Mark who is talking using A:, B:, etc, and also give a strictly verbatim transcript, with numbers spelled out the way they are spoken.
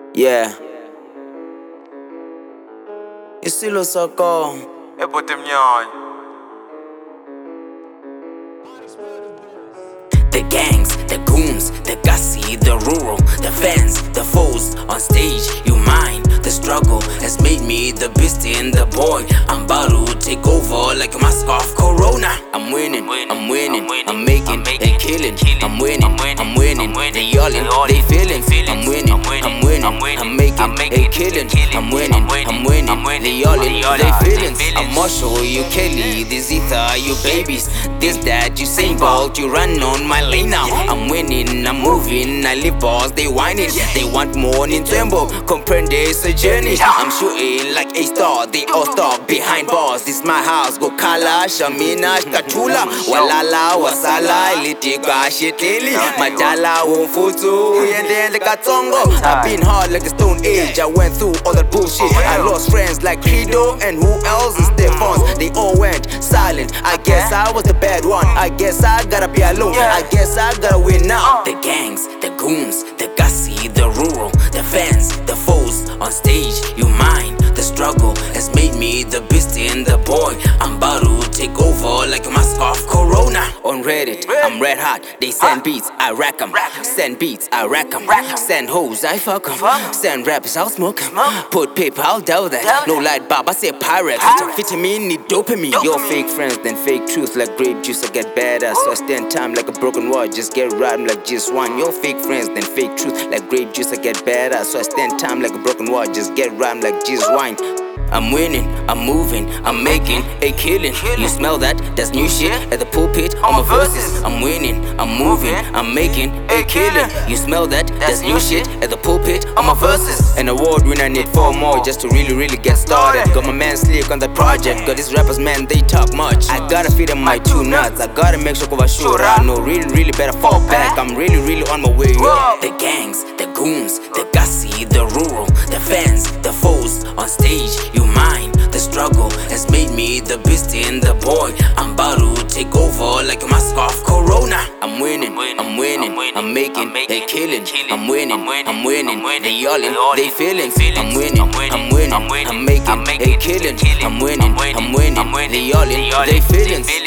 A: Yeah. Isilo soko.
B: Ebhuti Mnyanya.
A: The gangs, the goons, the gussy, the rural, the fans, the foes on stage, you mind. The struggle has made me the beast in the boy. I'm about to take over like a mask off Corona. I'm winning, I'm winning, I'm making a killing. I'm winning, I'm winning, they yelling, they feeling. I'm winning, I'm winning, I'm making a killing. I'm winning, I'm winning, they yelling, they feeling. I'm Marshall, you Kelly, this Ether, you babies. This that, you Saint Bolt, you run on my lane now. I'm winning, I'm moving, I live balls, they whining. They want more Nintendo, comprende it's a journey. I'm shooting like a star, they all stop behind bars. This my house, go Kala, Shamina, Kachula, Walala, Wasala, Litika, Shitili, Madala, Wumfutu, and then the Katongo. I've been hard like a stone age, I went through all that bullshit. I lost friends like Credo, and who else is Stephans? They all went silent, I guess I was the bad one. I guess I gotta be alone, I guess I gotta win now. The gangs, the goons, the gussy, the rural, the fans, the foes on stage, you mind. The struggle has made me the beast in the boy. I'm about to take over like a mask off Corona. On Reddit, I'm red hot. They send beats, I rack 'em. Send beats, I rack 'em. Send hoes, I fuck 'em. Send rappers, I'll smoke 'em. Put paper, I'll doubt that. No light Bob, I say pirate. Vitamin, need dopamine. Your fake friends, then fake truth like grape juice. I get better, so I stand time like a broken wall. Just get rhyme like just one. Your fake friends, then fake truth like grape juice. I get better, so I stand time like a broken wall. Just get rhyme like just wine. I'm winning, I'm moving, I'm making a killing. You smell that? That's new shit at the pulpit on my verses. I'm winning, I'm moving, I'm making a killing. You smell that? That's new shit at the pulpit on my verses. An award winner, I need four more just to really, really get started. Got my man Slick on the project. Got these rappers, man, they talk much. I gotta feed them my two nuts. I gotta make sure cover sure I know really, really better fall back. I'm really, really on my way. The gangs, the goons, the gussy, the rural, the fans, the foes on stage. You mind, the struggle has made me the beast in the boy. I'm about to take over like a mask off Corona. I'm winning, I'm winning, I'm making a killing. I'm winning, I'm winning, they yelling, they feeling. I'm winning, I'm winning, I'm making a killing. I'm winning, I'm winning, they yelling, they feeling.